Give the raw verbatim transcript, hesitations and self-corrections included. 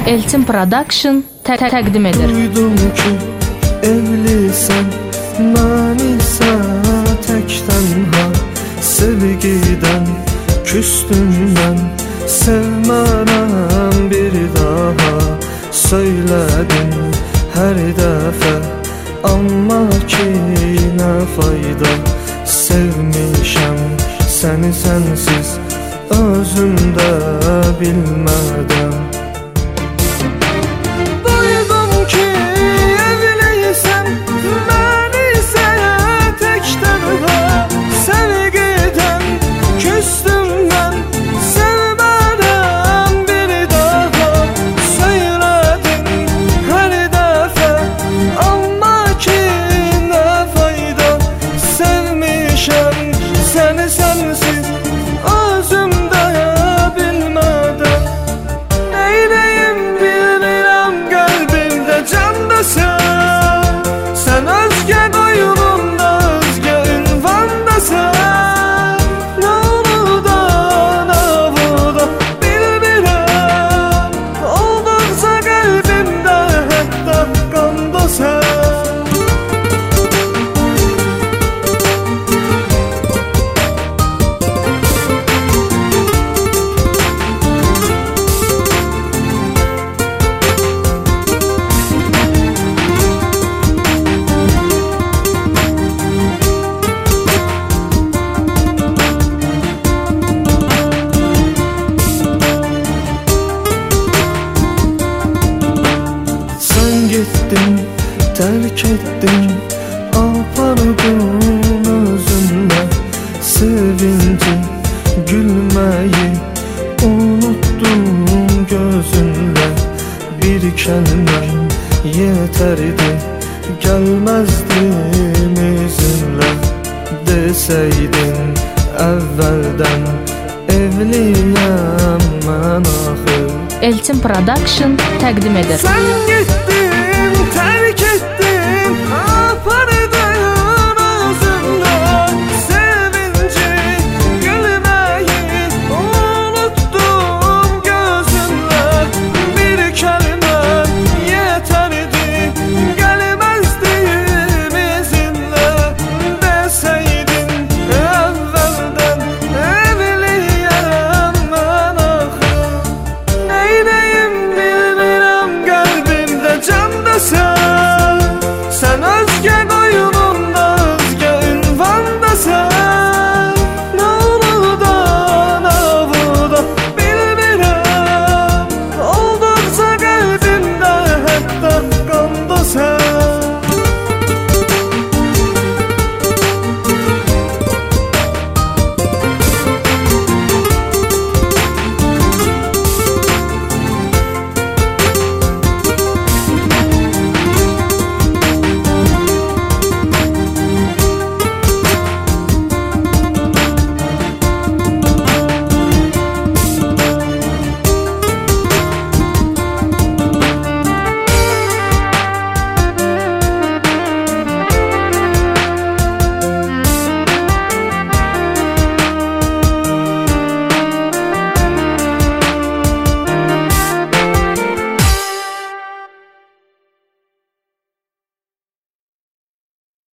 Elçin Production tə təqdim edir. Duydum ki evlisən, mən isə tək tənha. Sevgidən küstüm mən, sevmənəm bir daha. Söylədim hər dəfə, amma ki nə fayda. Sevmişəm səni sənsiz, özümdə bilmədən. Duydum ki evliysən, mən isə tək tənha. Sevgidən küstüm mən, sevmənəm bir daha. Söylədim hər dəfə, amma ki nə fayda. Sevmişəm səni sənsiz, özümdə bilmədən. Neyləyim bilmirəm, qəlbimdə candasan. Sən özgə qoyulumda, özgə ünvandasan. Nə oluda, nə buda bilmirəm. Olduqca qəlbimdə hətta qandasan. Gittin, terk ettin, apardın özünle. Sevinci, gülmeyi unuttun gözünle. Bir kəlmən yeterdi, gəlməzdim izinle. Deseydin əvvəldən, evliyəm mən axı. Elçin Production təqdim edir. Sən gittin